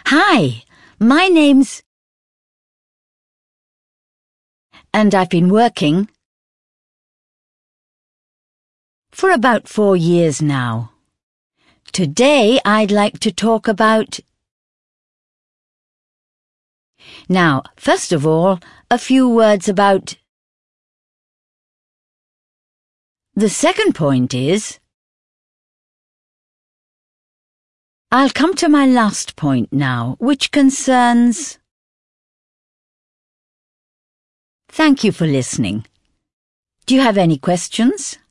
Hi, my name's... and I've been working for about 4 years now. Today I'd like to talk about... Now, first of all, a few words about... The second point is... I'll come to my last point now, which concerns... Thank you for listening. Do you have any questions?